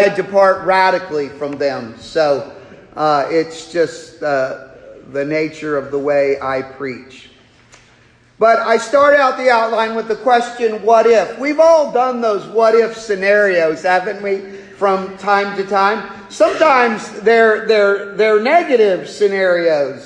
depart radically from them. So it's just the nature of the way I preach. But I start out the outline with the question, what if? We've all done those what if scenarios, haven't we, from time to time? Sometimes they're negative scenarios.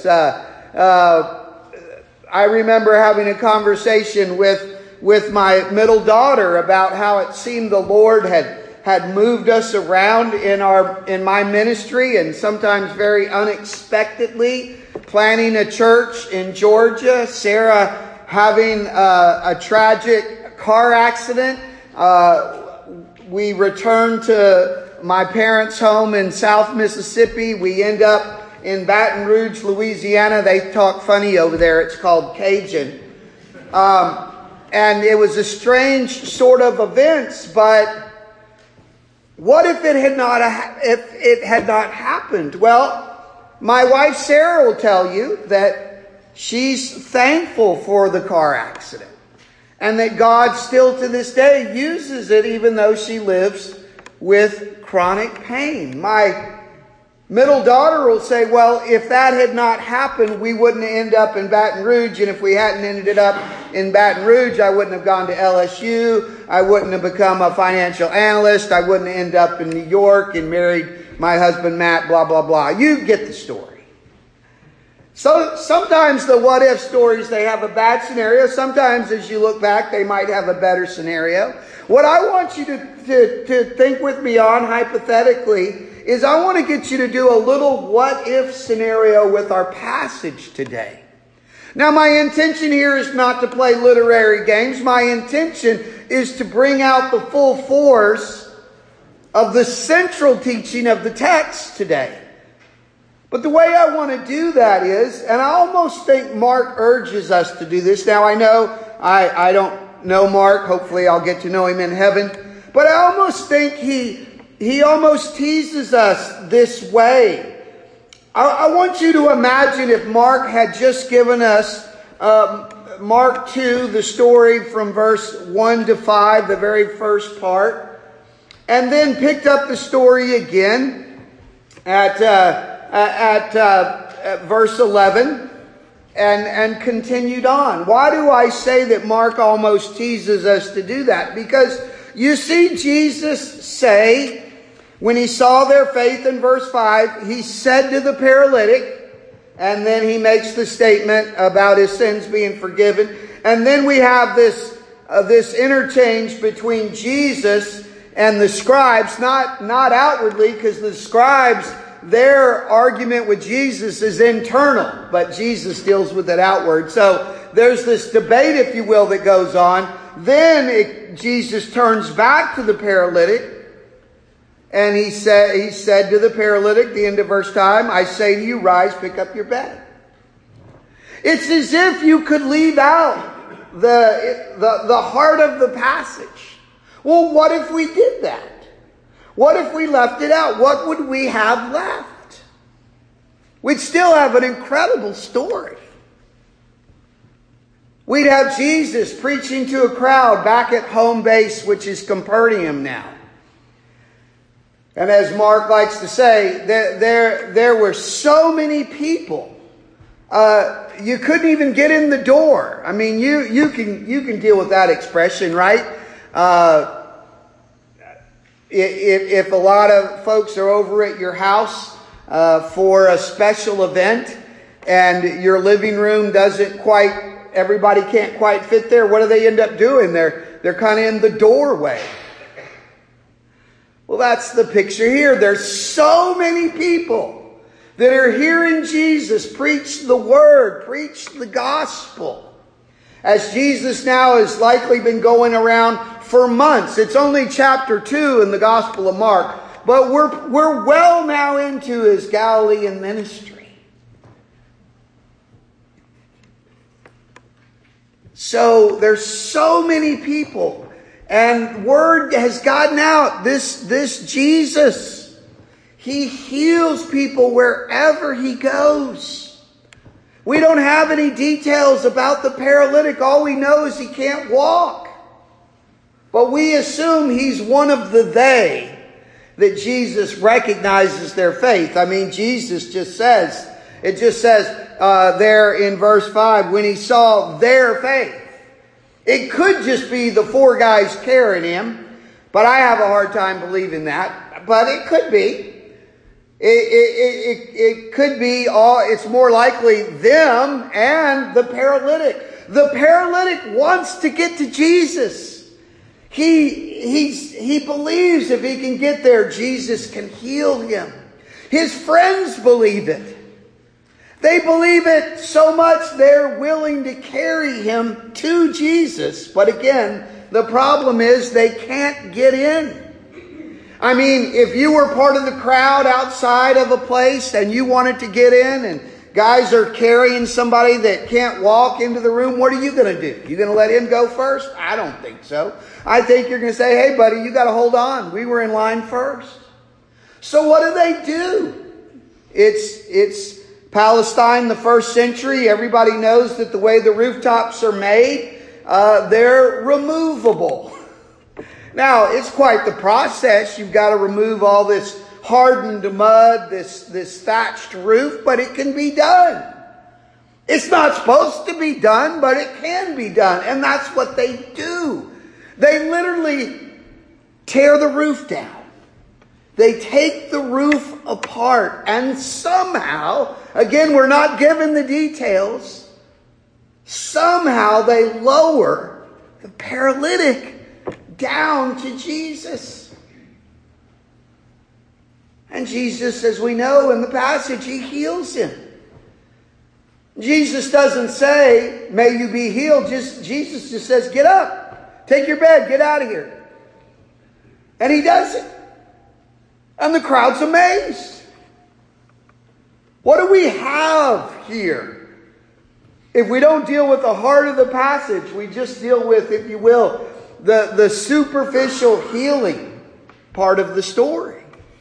I remember having a conversation with my middle daughter about how it seemed the Lord had moved us around in my ministry, and sometimes very unexpectedly, planning a church in Georgia. Sarah having a tragic car accident. We returned to my parents' home in South Mississippi. We end up in Baton Rouge, Louisiana. They talk funny over there. It's called Cajun. And it was a strange sort of events, but what if it had not happened? Well, my wife Sarah will tell you that she's thankful for the car accident, and that God still to this day uses it even though she lives with chronic pain. My middle daughter will say, well, if that had not happened, we wouldn't end up in Baton Rouge. And if we hadn't ended up in Baton Rouge, I wouldn't have gone to LSU. I wouldn't have become a financial analyst. I wouldn't end up in New York and married my husband, Matt, blah, blah, blah. You get the story. So sometimes the what if stories, they have a bad scenario. Sometimes as you look back, they might have a better scenario. What I want you to think with me on hypothetically is I want to get you to do a little what if scenario with our passage today. Now, my intention here is not to play literary games. My intention is to bring out the full force of the central teaching of the text today. But the way I want to do that is, and I almost think Mark urges us to do this. Now, I know I don't know Mark. Hopefully I'll get to know him in heaven. But I almost think he almost teases us this way. I want you to imagine if Mark had just given us Mark 2, the story from verse 1 to 5, the very first part, and then picked up the story again at verse 11 and continued on. Why do I say that Mark almost teases us to do that? Because you see Jesus say, when he saw their faith in verse 5, he said to the paralytic, and then he makes the statement about his sins being forgiven. And then we have this interchange between Jesus and the scribes, not outwardly, because the scribes, their argument with Jesus is internal, but Jesus deals with it outward. So there's this debate, if you will, that goes on. Then Jesus turns back to the paralytic, and he said to the paralytic, the end of verse time, I say to you, rise, pick up your bed. It's as if you could leave out the heart of the passage. Well, what if we did that? What if we left it out? What would we have left? We'd still have an incredible story. We'd have Jesus preaching to a crowd back at home base, which is Capernaum now. And as Mark likes to say, there were so many people, you couldn't even get in the door. I mean, you can deal with that expression, right? If a lot of folks are over at your house for a special event, and your living room everybody can't quite fit there, what do they end up doing? They're kind of in the doorway. Well, that's the picture here. There's so many people that are hearing Jesus preach the word, preach the gospel. As Jesus now has likely been going around for months. It's only chapter 2 in the Gospel of Mark, but we're well now into his Galilean ministry. So there's so many people. And word has gotten out. This Jesus, he heals people wherever he goes. We don't have any details about the paralytic. All we know is he can't walk. But we assume he's one of the they. that Jesus recognizes their faith. I mean, Jesus just says, it just says there in verse 5, when he saw their faith. It could just be the 4 guys carrying him, but I have a hard time believing that. But it could be. It could be it's more likely them and the paralytic. The paralytic wants to get to Jesus. He believes if he can get there, Jesus can heal him. His friends believe it. They believe it so much they're willing to carry him to Jesus. But again, the problem is they can't get in. I mean, if you were part of the crowd outside of a place and you wanted to get in and guys are carrying somebody that can't walk into the room, what are you going to do? You going to let him go first? I don't think so. I think you're going to say, hey buddy, you got to hold on. We were in line first. So what do? It's Palestine, the first century. Everybody knows that the way the rooftops are made, they're removable. Now, it's quite the process. You've got to remove all this hardened mud, this thatched roof, but it can be done. It's not supposed to be done, but it can be done. And that's what they do. They literally tear the roof down. They take the roof apart, and somehow, again, we're not given the details, somehow they lower the paralytic down to Jesus. And Jesus, as we know in the passage, he heals him. Jesus doesn't say, may you be healed. Jesus just says, get up, take your bed, get out of here. And he does it. And the crowd's amazed. What do we have here? If we don't deal with the heart of the passage, we just deal with, if you will, the superficial healing part of the story.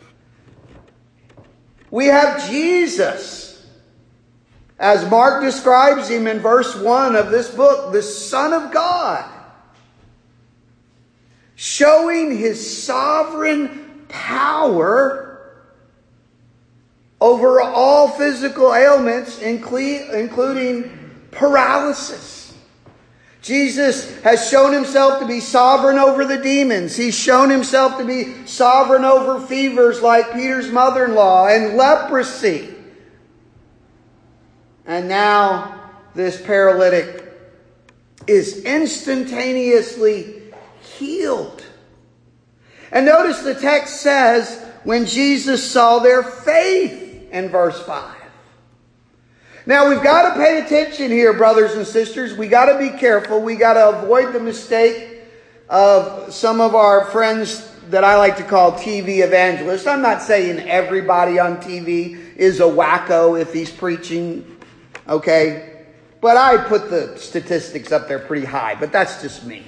We have Jesus, as Mark describes him in verse 1 of this book, the Son of God, showing his sovereign power over all physical ailments, including paralysis. Jesus has shown himself to be sovereign over the demons. He's shown himself to be sovereign over fevers like Peter's mother-in-law and leprosy. And now this paralytic is instantaneously healed. And notice the text says, when Jesus saw their faith in verse 5. Now we've got to pay attention here, brothers and sisters. We got to be careful. We got to avoid the mistake of some of our friends that I like to call TV evangelists. I'm not saying everybody on TV is a wacko if he's preaching, okay? But I put the statistics up there pretty high, but that's just me.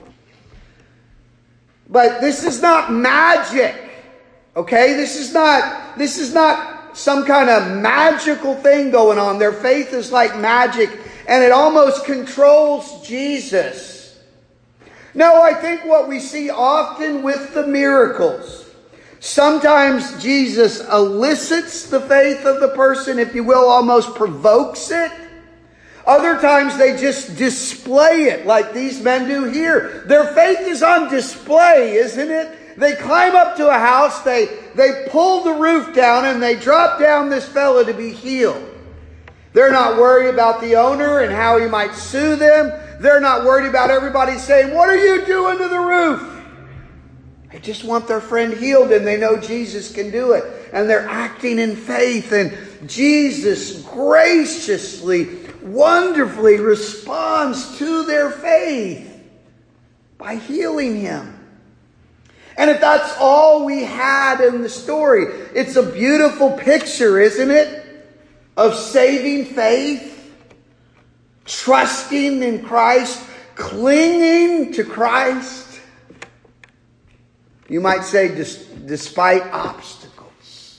But this is not magic, okay? This is not some kind of magical thing going on. Their faith is like magic, and it almost controls Jesus. No, I think what we see often with the miracles, sometimes Jesus elicits the faith of the person, if you will, almost provokes it. Other times they just display it like these men do here. Their faith is on display, isn't it? They climb up to a house, they pull the roof down, and they drop down this fellow to be healed. They're not worried about the owner and how he might sue them. They're not worried about everybody saying, what are you doing to the roof? They just want their friend healed, and they know Jesus can do it. And they're acting in faith, and Jesus graciously, wonderfully responds to their faith by healing him. And if that's all we had in the story, it's a beautiful picture, isn't it? Of saving faith, trusting in Christ, clinging to Christ. You might say despite obstacles.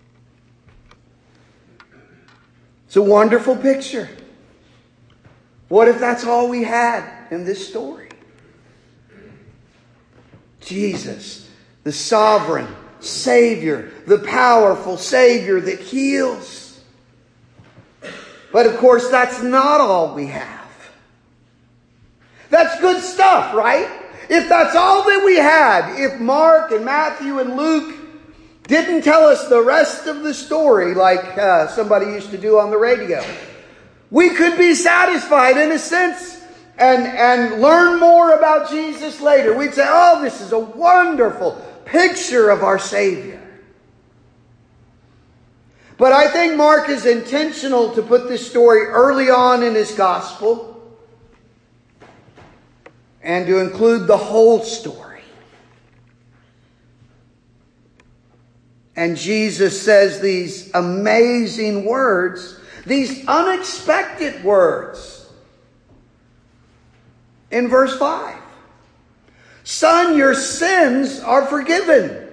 It's a wonderful picture. What if that's all we had in this story? Jesus, the sovereign, Savior, the powerful Savior that heals. But of course, that's not all we have. That's good stuff, right? If that's all that we had, if Mark and Matthew and Luke didn't tell us the rest of the story like somebody used to do on the radio, we could be satisfied in a sense and learn more about Jesus later. We'd say, oh, this is a wonderful picture of our Savior. But I think Mark is intentional to put this story early on in his gospel and to include the whole story. And Jesus says these amazing words, these unexpected words in verse 5. Son, your sins are forgiven.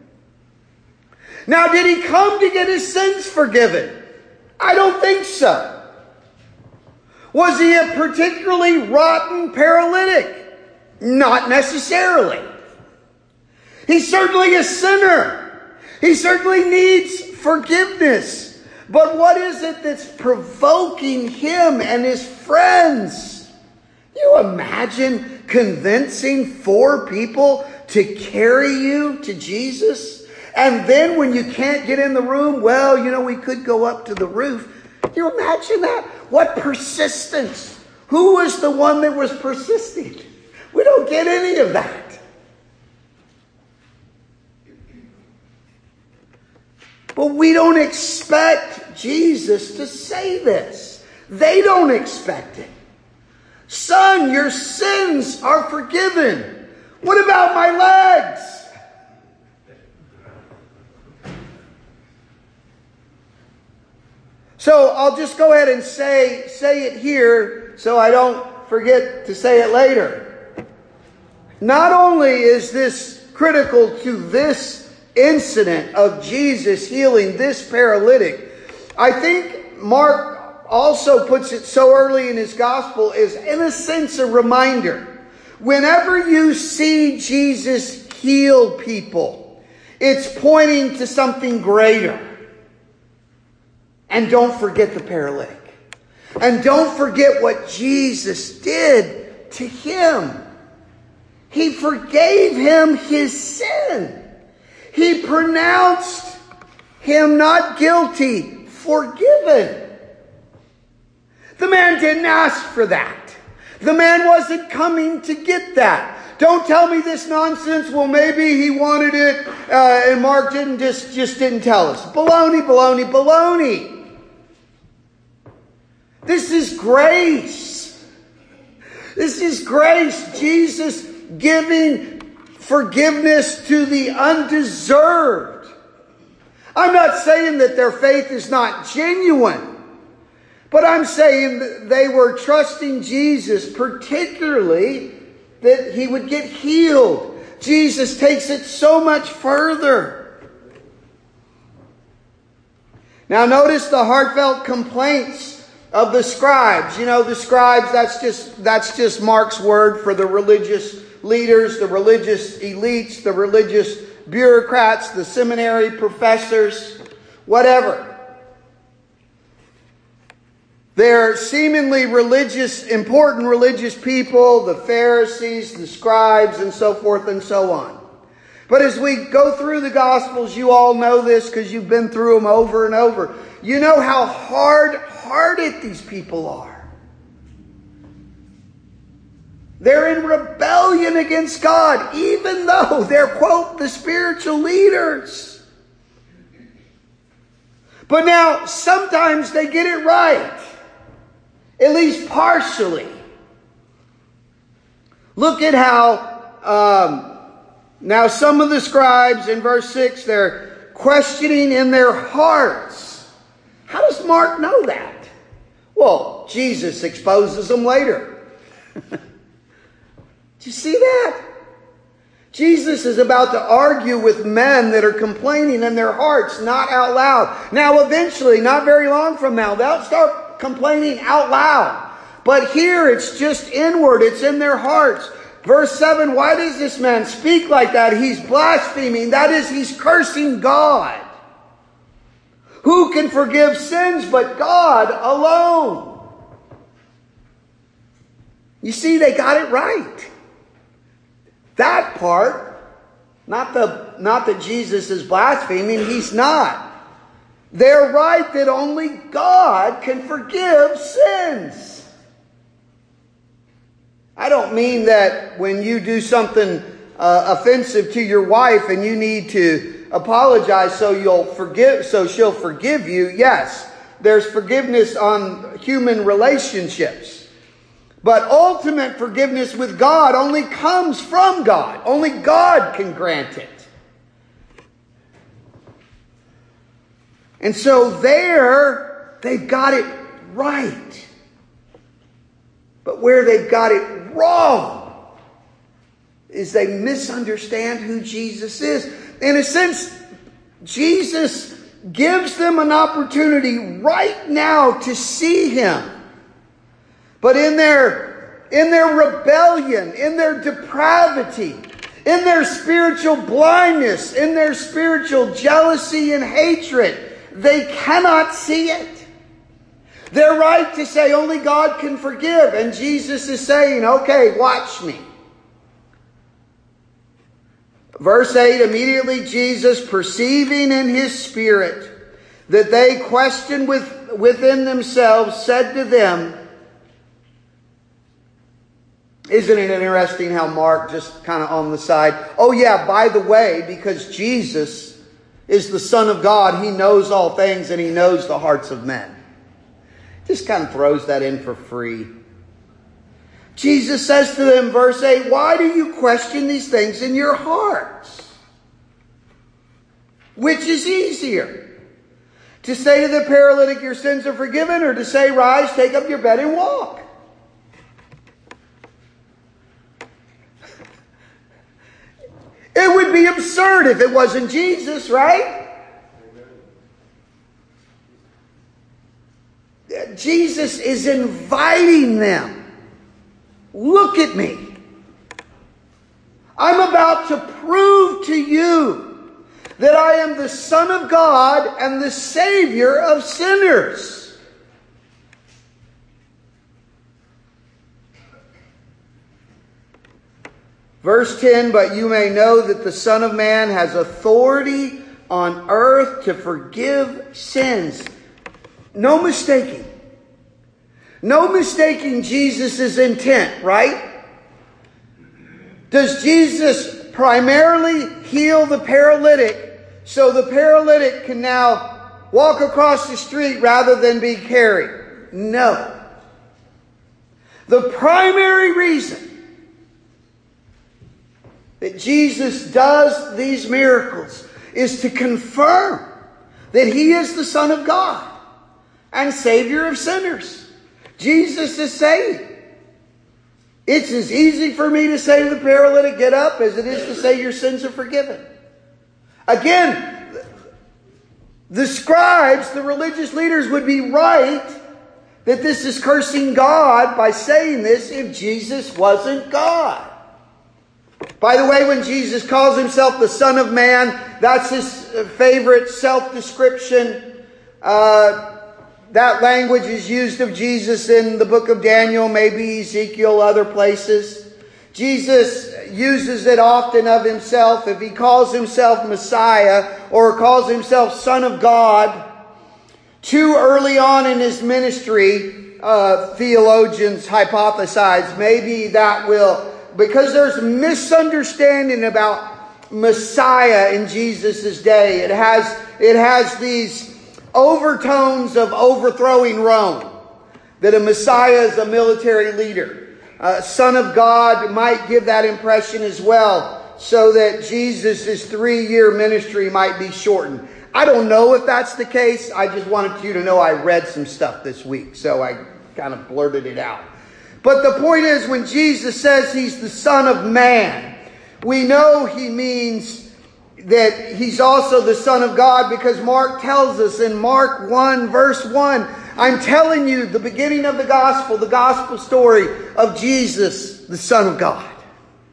Now, did he come to get his sins forgiven? I don't think so. Was he a particularly rotten paralytic? Not necessarily. He's certainly a sinner. He certainly needs forgiveness. But what is it that's provoking him and his friends? You imagine convincing 4 people to carry you to Jesus? And then when you can't get in the room, well, we could go up to the roof. You imagine that? What persistence? Who was the one that was persisting? We don't get any of that. But we don't expect Jesus to say this. They don't expect it. Son, your sins are forgiven. What about my legs? So I'll just go ahead and say it here so I don't forget to say it later. Not only is this critical to this incident of Jesus healing this paralytic, I think Mark also puts it so early in his gospel is, in a sense, a reminder. Whenever you see Jesus heal people, it's pointing to something greater. And don't forget the paralytic. And don't forget what Jesus did to him. He forgave him his sin. He pronounced him not guilty, forgiven. The man didn't ask for that. The man wasn't coming to get that. Don't tell me this nonsense. Well, maybe he wanted it and Mark just didn't tell us. Baloney, baloney, baloney. This is grace. This is grace. Jesus giving forgiveness to the undeserved. I'm not saying that their faith is not genuine, but I'm saying that they were trusting Jesus, particularly that he would get healed. Jesus takes it so much further. Now notice the heartfelt complaints of the scribes. The scribes, that's just Mark's word for the religious leaders, the religious elites, the religious bureaucrats, the seminary professors, whatever. They're seemingly important religious people, the Pharisees, the scribes, and so forth and so on. But as we go through the Gospels, you all know this because you've been through them over and over. You know how hard-hearted these people are. They're in rebellion against God, even though they're, quote, the spiritual leaders. But now, sometimes they get it right. At least partially. Look at how, now some of the scribes in verse 6, they're questioning in their hearts. How does Mark know that? Well, Jesus exposes them later. Do you see that? Jesus is about to argue with men that are complaining in their hearts, not out loud. Now, eventually, not very long from now, they'll start complaining out loud. But here, it's just inward. It's in their hearts. Verse 7, why does this man speak like that? He's blaspheming. That is, he's cursing God. Who can forgive sins but God alone? You see, they got it right. That part, not that Jesus is blaspheming, he's not. They're right that only God can forgive sins. I don't mean that when you do something offensive to your wife and you need to apologize so she'll forgive you. Yes, there's forgiveness on human relationships. But ultimate forgiveness with God only comes from God. Only God can grant it. And so they've got it right. But where they've got it wrong is they misunderstand who Jesus is. In a sense, Jesus gives them an opportunity right now to see Him. But in their rebellion, in their depravity, in their spiritual blindness, in their spiritual jealousy and hatred, they cannot see it. They're right to say only God can forgive. And Jesus is saying, okay, watch me. Verse 8, immediately Jesus, perceiving in His spirit that they questioned within themselves, said to them, isn't it interesting how Mark just kind of on the side, oh yeah, by the way, because Jesus is the Son of God, He knows all things and He knows the hearts of men. Just kind of throws that in for free. Jesus says to them, verse 8, why do you question these things in your hearts? Which is easier? To say to the paralytic, your sins are forgiven, or to say, rise, take up your bed and walk? It would be absurd if it wasn't Jesus, right? Jesus is inviting them. Look at me. I'm about to prove to you that I am the Son of God and the Savior of sinners. Verse 10, but you may know that the Son of Man has authority on earth to forgive sins. No mistaking. No mistaking Jesus' intent, right? Does Jesus primarily heal the paralytic so the paralytic can now walk across the street rather than be carried? No. The primary reason that Jesus does these miracles is to confirm that He is the Son of God and Savior of sinners. Jesus is saying, it's as easy for me to say to the paralytic, get up, as it is to say your sins are forgiven. Again, the scribes, the religious leaders would be right that this is cursing God by saying this if Jesus wasn't God. By the way, when Jesus calls Himself the Son of Man, that's His favorite self-description. That language is used of Jesus in the book of Daniel, maybe Ezekiel, other places. Jesus uses it often of Himself. If He calls Himself Messiah or calls Himself Son of God, too early on in His ministry, theologians hypothesize maybe that will, because there's misunderstanding about Messiah in Jesus' day. It has these overtones of overthrowing Rome. That a Messiah is a military leader. Son of God might give that impression as well, so that Jesus' 3-year ministry might be shortened. I don't know if that's the case. I just wanted you to know I read some stuff this week, so I kind of blurted it out. But the point is, when Jesus says He's the Son of Man, we know He means that He's also the Son of God, because Mark tells us in Mark 1 verse 1, I'm telling you the beginning of the gospel story of Jesus, the Son of God.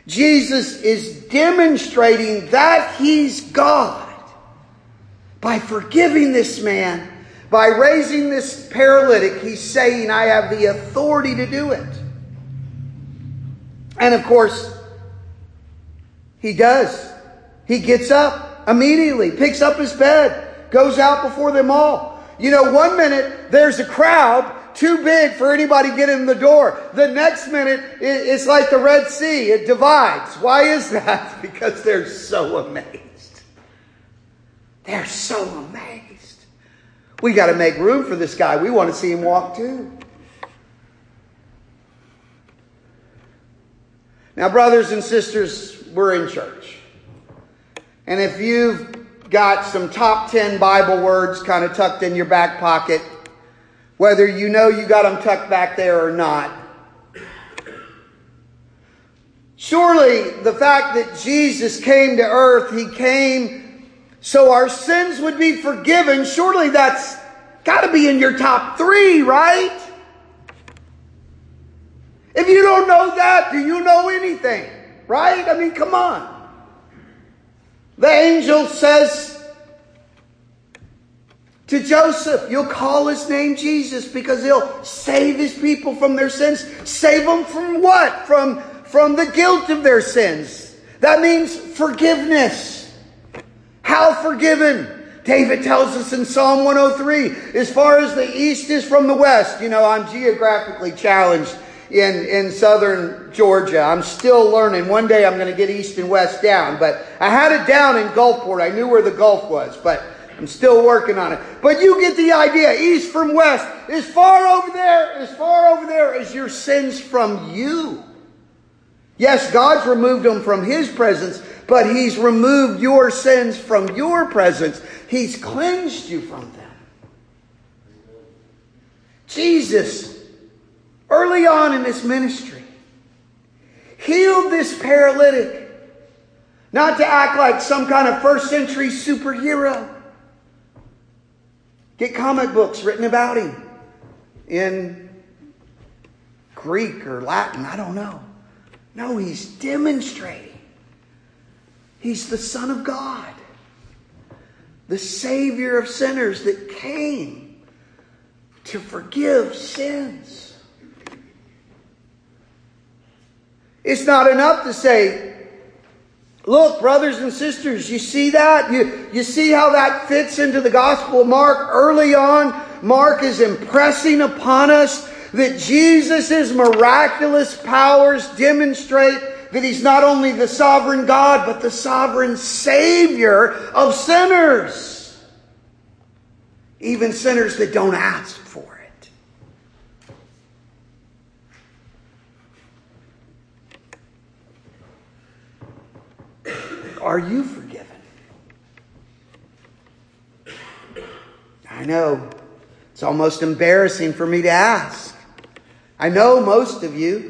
Jesus is demonstrating that He's God by forgiving this man, by raising this paralytic. He's saying, I have the authority to do it. And of course, He does. He gets up immediately, picks up his bed, goes out before them all. You know, one minute there's a crowd too big for anybody to get in the door. The next minute, it's like the Red Sea. It divides. Why is that? Because they're so amazed. They're so amazed. We got to make room for this guy. We want to see him walk too. Now, brothers and sisters, we're in church. And if you've got some top 10 Bible words kind of tucked in your back pocket, whether you know you got them tucked back there or not, surely the fact that Jesus came to earth, He came so our sins would be forgiven, surely that's got to be in your top 3, right? If you don't know that, do you know anything? Right? I mean, come on. The angel says to Joseph, you'll call his name Jesus because he'll save his people from their sins. Save them from what? From the guilt of their sins. That means forgiveness. How forgiven? David tells us in Psalm 103, as far as the east is from the west. You know, I'm geographically challenged in southern Georgia. I'm still learning. One day I'm going to get east and west down. But I had it down in Gulfport. I knew where the Gulf was. But I'm still working on it. But you get the idea. East from west. As far over there as your sins from you. Yes, God's removed them from His presence. But He's removed your sins from your presence. He's cleansed you from them. Jesus, early on in His ministry, healed this paralytic. Not to act like some kind of first century superhero. Get comic books written about Him in Greek or Latin. I don't know. No, He's demonstrating. He's the Son of God. The Savior of sinners that came to forgive sins. It's not enough to say, look, brothers and sisters, you see that? You see how that fits into the Gospel of Mark? Early on, Mark is impressing upon us that Jesus' miraculous powers demonstrate that He's not only the sovereign God, but the sovereign Savior of sinners. Even sinners that don't ask for it. Are you forgiven? I know. It's almost embarrassing for me to ask. I know most of you.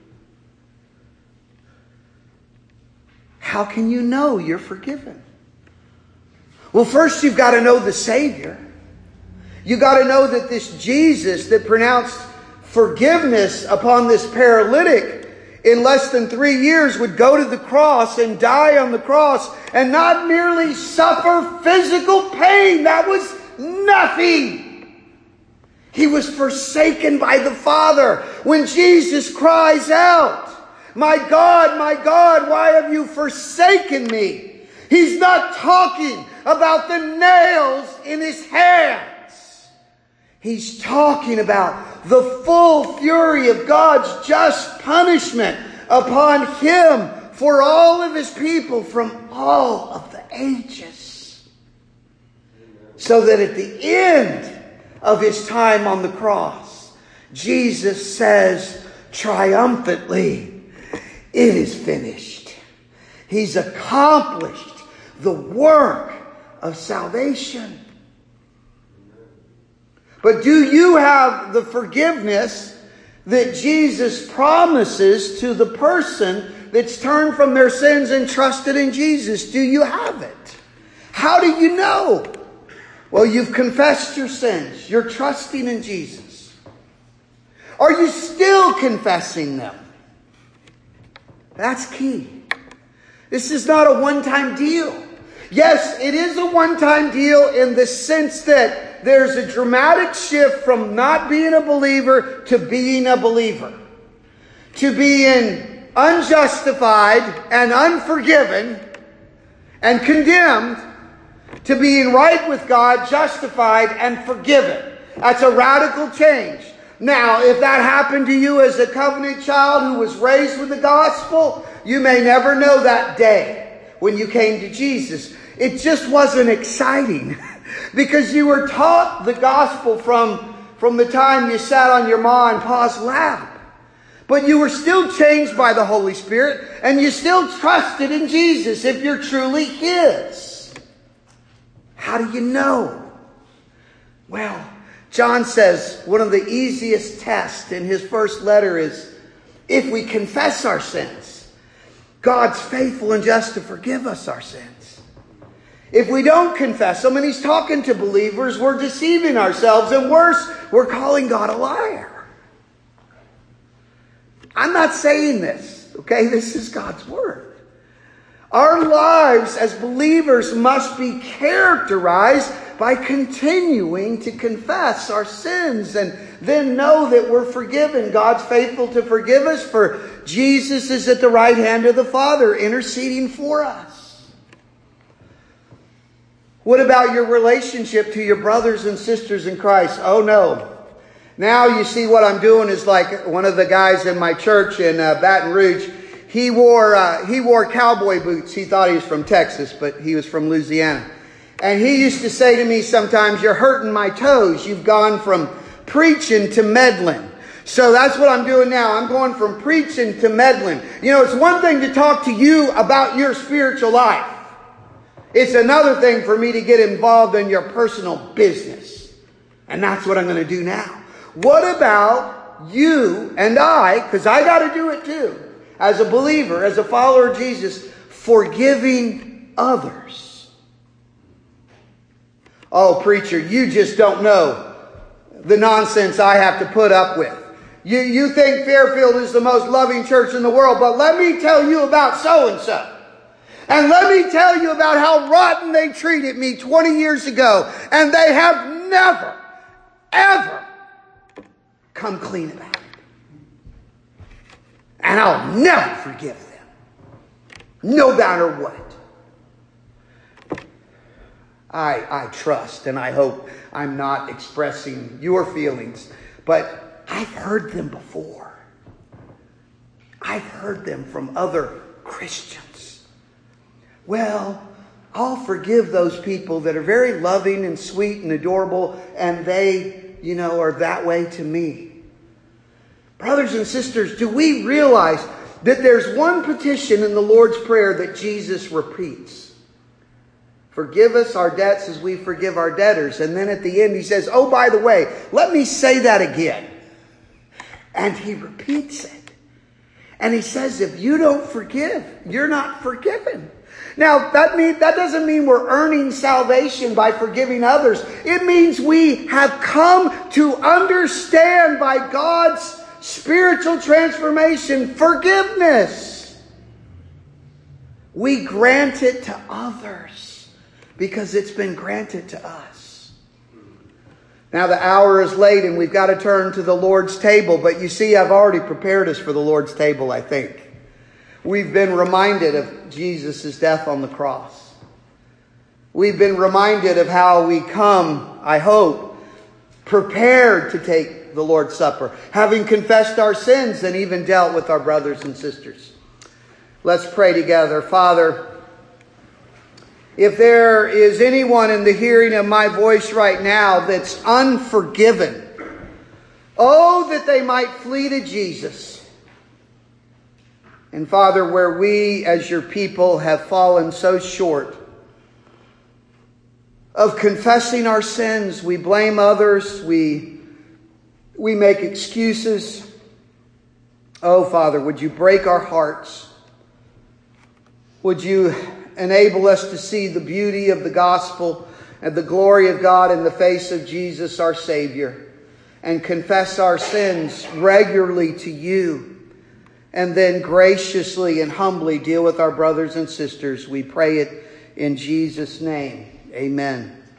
How can you know you're forgiven? Well, first you've got to know the Savior. You've got to know that this Jesus that pronounced forgiveness upon this paralytic in less than 3 years would go to the cross and die on the cross and not merely suffer physical pain. That was nothing. He was forsaken by the Father. When Jesus cries out, my God, why have you forsaken me? He's not talking about the nails in His hands. He's talking about the full fury of God's just punishment upon Him for all of His people from all of the ages. So that at the end of His time on the cross, Jesus says triumphantly, it is finished. He's accomplished the work of salvation. But do you have the forgiveness that Jesus promises to the person that's turned from their sins and trusted in Jesus? Do you have it? How do you know? Well, you've confessed your sins. You're trusting in Jesus. Are you still confessing them? That's key. This is not a one-time deal. Yes, it is a one-time deal in the sense that there's a dramatic shift from not being a believer to being a believer. To being unjustified and unforgiven and condemned to being right with God, justified and forgiven. That's a radical change. Now, if that happened to you as a covenant child who was raised with the gospel, you may never know that day when you came to Jesus. It just wasn't exciting because you were taught the gospel from the time you sat on your ma and pa's lap. But you were still changed by the Holy Spirit and you still trusted in Jesus if you're truly His. How do you know? Well, John says one of the easiest tests in his first letter is if we confess our sins, God's faithful and just to forgive us our sins. If we don't confess them, and He's talking to believers, we're deceiving ourselves, and worse, we're calling God a liar. I'm not saying this, okay? This is God's Word. Our lives as believers must be characterized by continuing to confess our sins and then know that we're forgiven. God's faithful to forgive us, for Jesus is at the right hand of the Father interceding for us. What about your relationship to your brothers and sisters in Christ? Oh no. Now you see what I'm doing is like one of the guys in my church in Baton Rouge. He wore cowboy boots. He thought he was from Texas, but he was from Louisiana. And he used to say to me sometimes, "You're hurting my toes. You've gone from preaching to meddling." So that's what I'm doing now. I'm going from preaching to meddling. You know, it's one thing to talk to you about your spiritual life. It's another thing for me to get involved in your personal business. And that's what I'm going to do now. What about you and I, because I got to do it too, as a believer, as a follower of Jesus, forgiving others? Oh, preacher, you just don't know the nonsense I have to put up with. You think Fairfield is the most loving church in the world, but let me tell you about so-and-so. And let me tell you about how rotten they treated me 20 years ago. And they have never, ever come clean about it. And I'll never forgive them. No matter what. I trust and I hope I'm not expressing your feelings, but I've heard them before. I've heard them from other Christians. Well, I'll forgive those people that are very loving and sweet and adorable, and they, are that way to me. Brothers and sisters, do we realize that there's one petition in the Lord's Prayer that Jesus repeats? Forgive us our debts as we forgive our debtors. And then at the end he says, oh, by the way, let me say that again. And he repeats it. And he says, if you don't forgive, you're not forgiven. Now, that doesn't mean we're earning salvation by forgiving others. It means we have come to understand by God's spiritual transformation forgiveness. We grant it to others because it's been granted to us. Now the hour is late and we've got to turn to the Lord's table. But you see, I've already prepared us for the Lord's table, I think. We've been reminded of Jesus' death on the cross. We've been reminded of how we come, I hope, prepared to take the Lord's Supper, having confessed our sins and even dealt with our brothers and sisters. Let's pray together. Father, if there is anyone in the hearing of my voice right now that's unforgiven, oh, that they might flee to Jesus. And Father, where we as your people have fallen so short of confessing our sins, we blame others, we make excuses. Oh, Father, would you break our hearts? Would you enable us to see the beauty of the gospel and the glory of God in the face of Jesus, our Savior, and confess our sins regularly to you and then graciously and humbly deal with our brothers and sisters. We pray it in Jesus' name. Amen.